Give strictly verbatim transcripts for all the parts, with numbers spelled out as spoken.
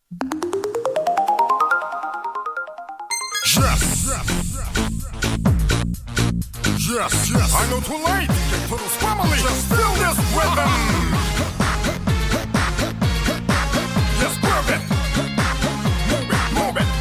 Yes, yes, yes. I know too late. Get to this family. Just feel this rhythm. Yes, move it. Move it, move it.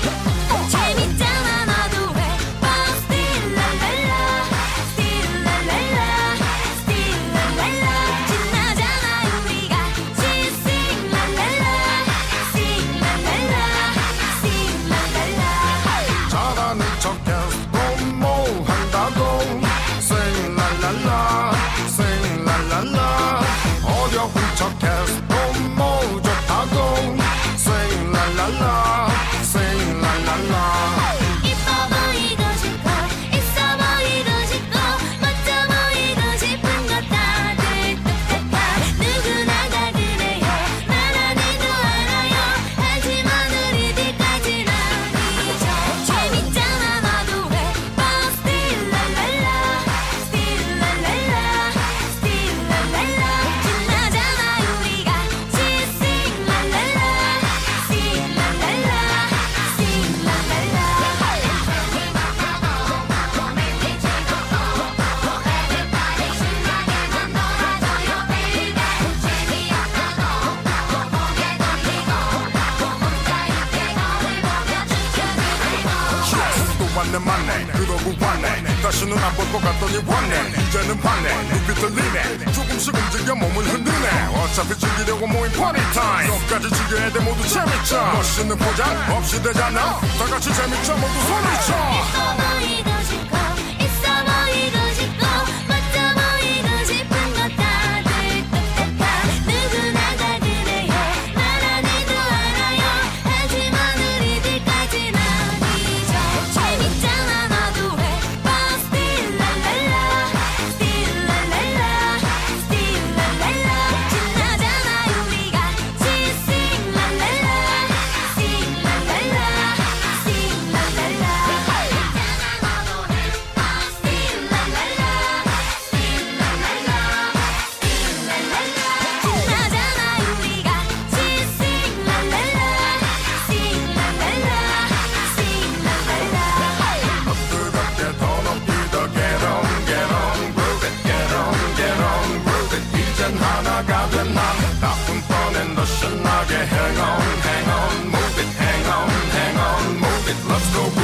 재밌잖아 너도 해봐 Still la la la Still la la la Still la la la 신나잖아 우리 같이 Sing la la la Sing la la la Sing la la la 잘하는 척해서 뭘 한다고 Sing la la la Sing la la la 어려운 척해서 뭘 좋다고 Sing la la la Sing la la la 이뻐 보이고 싶고 있어 보이고 싶고 멋져 보이고 싶은 거 다들 똑같아 누구나 다 그래요 말 안 해도 알아요 하지만 우리들까진 아니죠 재밌잖아 너도 해봐 Still la la la Still la la la Still la la la 신나잖아 우리 같이 Sing la la la Sing la la la Sing la la la 또 왔네 맞네 그러고 왔네 다시는 안 볼 것 같더니 왔네 이제는 봤네 눈빛 들리네 조금씩 움직여 몸을 흔드네 어차피 즐기려고 모인 파티 타임 너까지 즐겨야 돼 모두 재밌자 멋있는 포장 없이 되잖아 다 같이 재밌자 모두 소리쳐 있어 보이고 싶고 있어 보이고 싶고 멋져 보이고 싶은 거 다들 똑같아 누구나 다 그래요 말 안 해도 알아요 하지만 우리들까진 아니죠 재밌잖아 너도 해봐 Still la la la Still la la la Still la la la 신나잖아 우리 같이 Sing la la la Sing la la la Sing la la la Still la la la Still la la la Still la la la 신나잖아 우리 같이 Sing la la la Sing la la la Sing la la la 뜨겁게 더 높이 더 get on get on groove it get on get on groove it 이젠 하나가 됐나 나쁜 뻔엔 더 신나게 hang on hang on move it hang on hang on move it let's go